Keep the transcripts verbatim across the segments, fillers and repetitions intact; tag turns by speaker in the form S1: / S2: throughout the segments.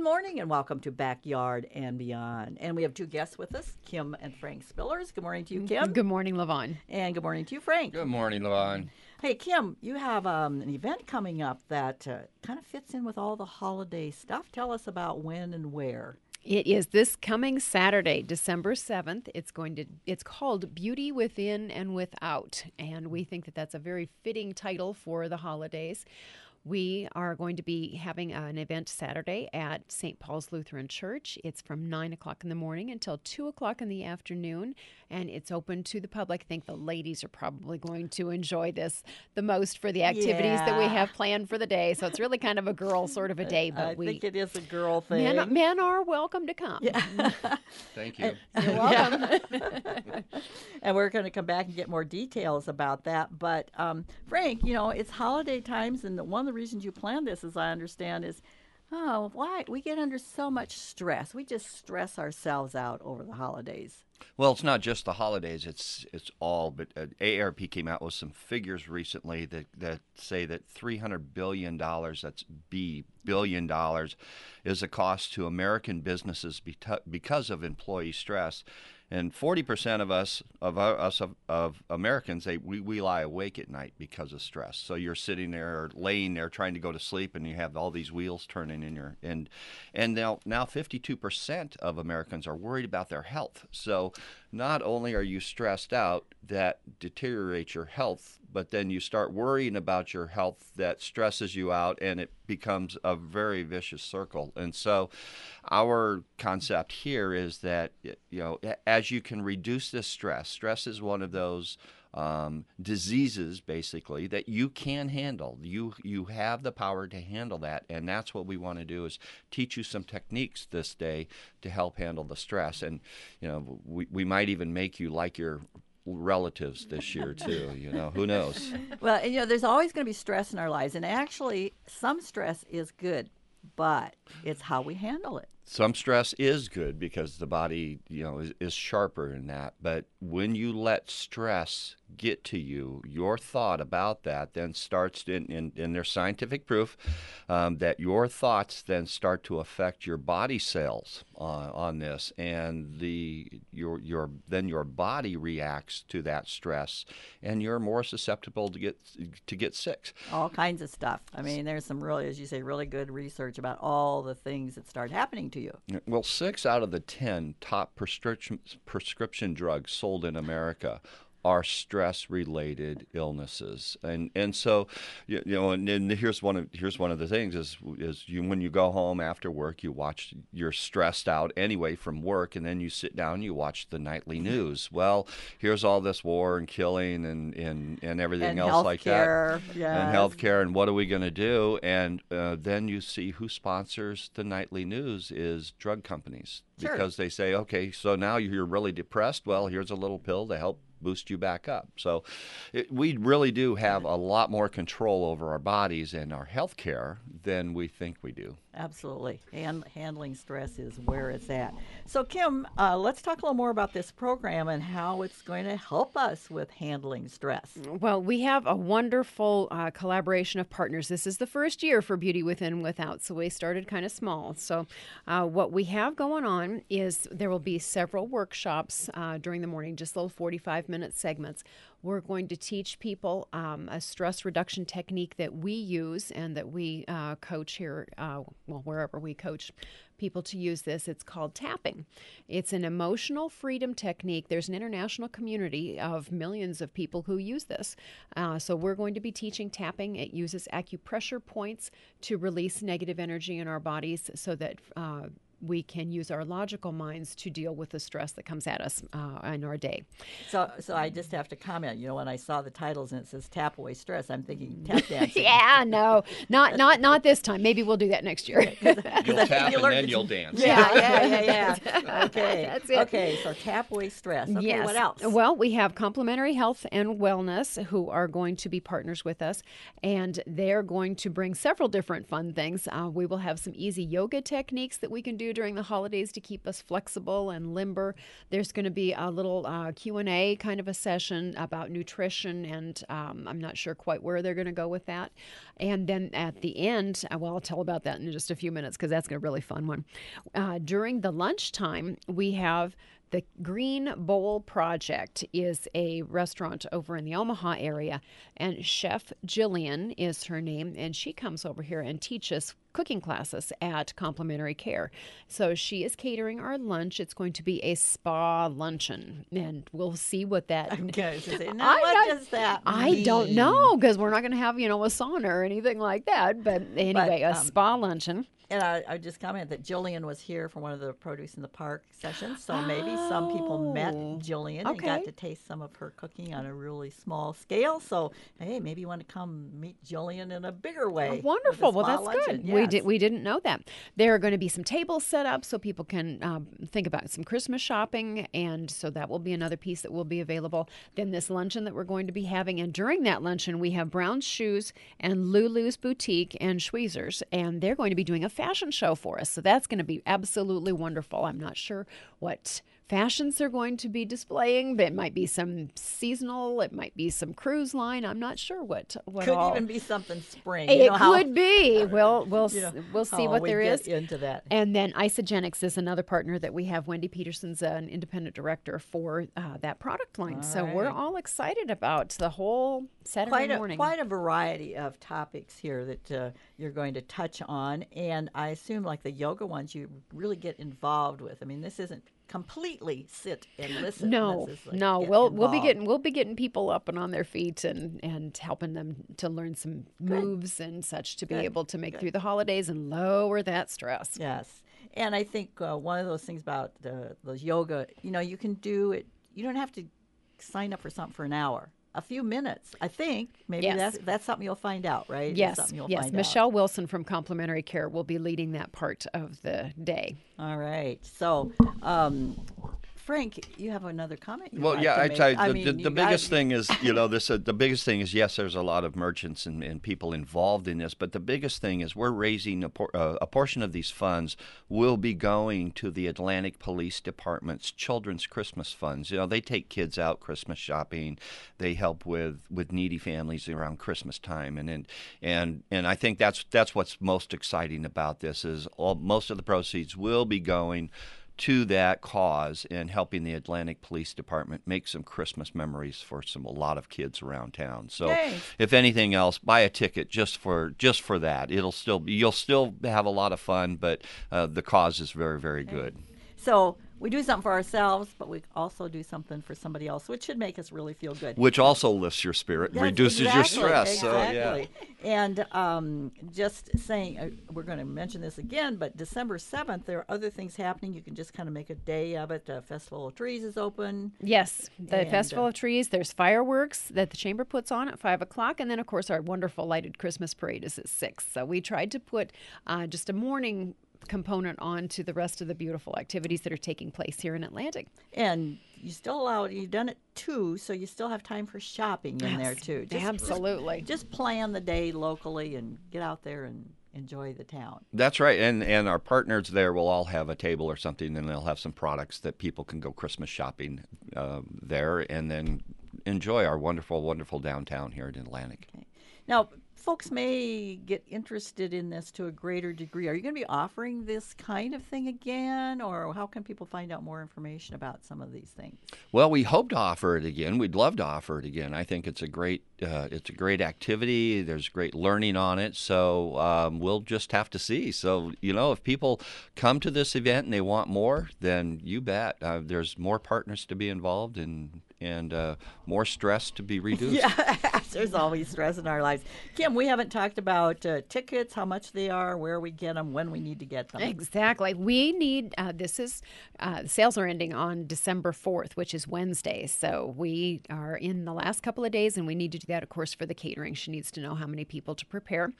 S1: Good morning and welcome to Backyard and Beyond. And we have two guests with us, Kim and Frank Spillers. Good morning to you, Kim.
S2: Good morning, LaVon.
S1: And good morning to you, Frank.
S3: Good morning, LaVon.
S1: Hey, Kim, you have um, an event coming up that uh, kind of fits in with all the holiday stuff. Tell us about when and where.
S2: It is this coming Saturday, December seventh. It's going to. It's called Beauty Within and Without, and we think that that's a very fitting title for the holidays. We are going to be having an event Saturday at Saint Paul's Lutheran Church. It's from nine o'clock in the morning until two o'clock in the afternoon, and it's open to the public. I think the ladies are probably going to enjoy this the most for the activities
S1: Yeah.
S2: that we have planned for the day. So it's really kind of a girl sort of a day, but
S1: I
S2: we
S1: think it is a girl thing.
S2: men, men are welcome to come.
S1: Yeah.
S3: Thank you.
S2: You're welcome.
S1: And we're going to come back and get more details about that. But um, Frank, you know, it's holiday times, and one of the reasons you planned this, as I understand, is oh, why we get under so much stress. We just stress ourselves out over the holidays.
S3: Well, it's not just the holidays; it's it's all. But uh, A A R P came out with some figures recently that, that say that three hundred billion dollars, that's B billion dollars, is a cost to American businesses beto- because of employee stress. And forty percent of us, of our- us of, of Americans, they, we, we lie awake at night because of stress. So you're sitting there or laying there trying to go to sleep, and you have all these wheels turning in your and and now now fifty-two percent of Americans are worried about their health. So not only are you stressed out, that deteriorates your health, but then you start worrying about your health, that stresses you out, and it becomes a very vicious circle. And so our concept here is that, you know, as you can reduce this stress, stress is one of those um, diseases, basically, that you can handle. You you have the power to handle that, and that's what we want to do, is teach you some techniques this day to help handle the stress. And, you know, we, we might even make you like your relatives this year too. You know, who knows?
S1: Well, and, you know, there's always going to be stress in our lives, and actually, some stress is good, but it's how we handle it.
S3: Some stress is good because the body, you know, is, is sharper in that. But when you let stress get to you, your thought about that then starts in, in, in there's scientific proof um, that your thoughts then start to affect your body cells uh, on this, and the your your then your body reacts to that stress, and you're more susceptible to get to get sick.
S1: All kinds of stuff. I mean, there's some really, as you say, really good research about all the things that start happening to you.
S3: Well, six out of the ten top prescription prescription drugs sold in America are stress-related illnesses, and and so you, you know, and, and here's one of here's one of the things is is you when you go home after work, you watch, you're stressed out anyway from work, and then you sit down and you watch the nightly news. Well, here's all this war and killing and and, and everything
S1: And
S3: else like that,
S1: healthcare, yes.
S3: and healthcare, and what are we going to do? And uh, then you see who sponsors the nightly news is drug companies,
S1: Sure.
S3: because they say, okay, so now you're really depressed. Well, here's a little pill to help boost you back up. So it, we really do have a lot more control over our bodies and our health care than we think we do.
S1: Absolutely. And handling stress is where it's at. So, Kim, uh, let's talk a little more about this program and how it's going to help us with handling stress.
S2: Well, we have a wonderful uh, collaboration of partners. This is the first year for Beauty Within and Without, so we started kind of small. So uh, what we have going on is there will be several workshops uh, during the morning, just little forty-five minute segments. We're going to teach people um, a stress reduction technique that we use and that we uh, coach here, uh, well, wherever we coach people to use this. It's called tapping. It's an emotional freedom technique. There's an international community of millions of people who use this. Uh, so we're going to be teaching tapping. It uses acupressure points to release negative energy in our bodies so that uh, we can use our logical minds to deal with the stress that comes at us uh, in our day.
S1: So, so I just have to comment. You know, when I saw the titles and it says "Tap Away Stress," I'm thinking tap dancing.
S2: Yeah, no, not not not this time. Maybe we'll do that next year.
S3: You'll
S1: I think
S3: tap
S1: you
S3: and
S1: learned
S3: then
S1: to-
S3: you'll dance.
S1: Yeah, yeah, yeah, yeah. Okay,
S2: That's it.
S1: Okay, so tap away stress. Okay,
S2: Yes.
S1: what else?
S2: Well, we have Complementary Health and Wellness who are going to be partners with us, and they're going to bring several different fun things. Uh, we will have some easy yoga techniques that we can do do during the holidays to keep us flexible and limber. There's going to be a little uh, Q and A kind of a session about nutrition, and um, I'm not sure quite where they're going to go with that. And then at the end, uh, well, I'll tell about that in just a few minutes because that's going to be a really fun one. Uh, during the lunchtime, we have the Green Bowl Project is a restaurant over in the Omaha area, and Chef Jillian is her name, and she comes over here and teaches cooking classes at Complimentary Care. So she is catering our lunch. It's going to be a spa luncheon, and we'll see what that.
S1: Okay, so say, now
S2: I
S1: what
S2: don't-
S1: does that
S2: I
S1: mean?
S2: don't know because we're not going to have you know a sauna or anything like that. But anyway, a
S1: um,
S2: spa luncheon.
S1: And I, I just comment that Jillian was here for one of the Produce in the Park sessions, so maybe some people met
S2: Oh,
S1: Jillian and got
S2: okay.
S1: to taste some of her cooking on a really small scale. So hey, maybe you want to come meet Jillian in a bigger way. with a
S2: Wonderful. Well,
S1: spa
S2: that's
S1: luncheon.
S2: good. We
S1: Yes.
S2: did. We didn't know that. There are going to be some tables set up so people can um, think about some Christmas shopping, and so that will be another piece that will be available. Then this luncheon that we're going to be having, and during that luncheon we have Brown's Shoes and Lulu's Boutique and Schweezer's, and they're going to be doing a fashion show for us. So that's going to be absolutely wonderful. I'm not sure what fashions they're going to be displaying, but it might be some seasonal, it might be some cruise line. I'm not sure what what
S1: Could
S2: all.
S1: even be something spring.
S2: It
S1: you know how,
S2: could be. We'll we'll
S1: you know,
S2: s- we'll see
S1: how
S2: what
S1: we
S2: there
S1: get
S2: is.
S1: into that.
S2: And then Isogenics is another partner that we have. Wendy Peterson's an independent director for uh, that product line.
S1: All
S2: so we're
S1: right.
S2: all excited about the whole Saturday
S1: Quite a,
S2: morning.
S1: quite a variety of topics here that uh, you're going to touch on, and I assume like the yoga ones you really get involved with. I mean, this isn't completely sit and listen.
S2: No,
S1: This is like
S2: no,
S1: get
S2: we'll we'll be
S1: involved.
S2: getting we'll be getting people up and on their feet and and helping them to learn some moves and such to be
S1: Good.
S2: able to make
S1: Good.
S2: through the holidays and lower that stress.
S1: Yes, and I think uh, one of those things about the those yoga, you know, you can do it. You don't have to sign up for something for an hour. A few minutes, I think. Maybe
S2: Yes.
S1: that's that's something you'll find out, right? It's
S2: Yes,
S1: something you'll
S2: yes.
S1: find out.
S2: Michelle Wilson from Complimentary Care will be leading that part of the day.
S1: All right. So, um, Frank, you have another comment? You'd
S3: Well,
S1: like
S3: yeah,
S1: to
S3: I
S1: make?
S3: tell you, the,
S1: mean,
S3: the,
S1: you
S3: the
S1: got-
S3: biggest thing is, you know, this. Uh, the biggest thing is, yes, there's a lot of merchants and, and people involved in this, but the biggest thing is we're raising a, por- uh, a portion of these funds will be going to the Atlantic Police Department's Children's Christmas Funds. You know, they take kids out Christmas shopping, they help with, with needy families around Christmas time, and and and and I think that's that's what's most exciting about this is all most of the proceeds will be going to that cause and helping the Atlantic Police Department make some Christmas memories for some a lot of kids around town. So,
S1: Yay.
S3: if anything else, buy a ticket just for just for that. It'll still be, you'll still have a lot of fun, but uh, the cause is very very good.
S1: So we do something for ourselves, but we also do something for somebody else, which should make us really feel good.
S3: Which also lifts your spirit and
S1: That's
S3: reduces your
S1: exactly-
S3: stress. So yeah.
S1: Exactly. And um, just saying, uh, we're going to mention this again, but December seventh, there are other things happening. You can just kind of make a day of it. The Festival of Trees is open.
S2: Yes, the
S1: And,
S2: Festival
S1: uh,
S2: of Trees. There's fireworks that the chamber puts on at five o'clock, and then of course our wonderful lighted Christmas parade is at six. So we tried to put uh, just a morning component on to the rest of the beautiful activities that are taking place here in Atlantic.
S1: And you still allow you've done it too, so you still have time for shopping in there
S2: Yes,
S1: too. Just,
S2: absolutely.
S1: Just, just plan the day locally and get out there and enjoy the town.
S3: That's right, and and our partners there will all have a table or something, and they'll have some products that people can go Christmas shopping uh, there, and then enjoy our wonderful, wonderful downtown here in Atlantic.
S1: Now, folks may get interested in this to a greater degree. Are you going to be offering this kind of thing again, or how can people find out more information about some of these things?
S3: Well, we hope to offer it again. We'd love to offer it again. I think it's a great, uh, it's a great activity. There's great learning on it. So um, we'll just have to see. So you know, if people come to this event and they want more, then you bet uh, there's more partners to be involved and and uh, more stress to be reduced.
S1: Yeah, there's always stress in our lives. Kim, we haven't talked about uh, tickets, how much they are, where we get them, when we need to get them.
S2: Exactly. We need, uh, this is, uh, sales are ending on December fourth, which is Wednesday. So we are in the last couple of days, and we need to do that, of course, for the catering. She needs to know how many people to prepare.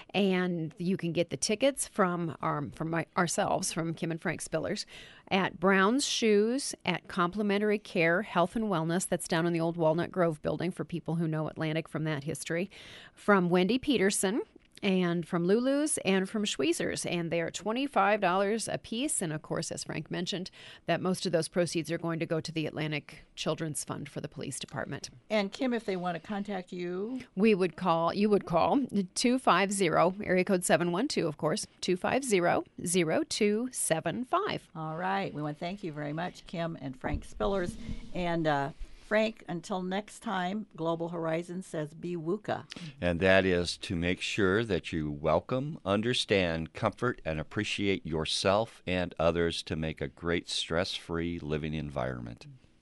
S2: And you can get the tickets from our, from my, ourselves, from Kim and Frank Spillers, at Brown's Shoes, at Complimentary Care Health and Wellness. That's down in the old Walnut Grove building for people who know Atlantic from that history. From Wendy Peterson and from Lulu's and from Schweezer's, and they are twenty-five dollars a piece. And of course, as Frank mentioned, that most of those proceeds are going to go to the Atlantic Children's Fund for the police department.
S1: And Kim, if they want to contact you,
S2: We would call, you would call two five zero, area code seven one two, of course, two five zero, zero two seven five.
S1: all right. We want to thank you very much, Kim and Frank Spillers. And uh, Frank, until next time, Global Horizon says be W U C A.
S3: And that is to make sure that you welcome, understand, comfort, and appreciate yourself and others to make a great stress-free living environment.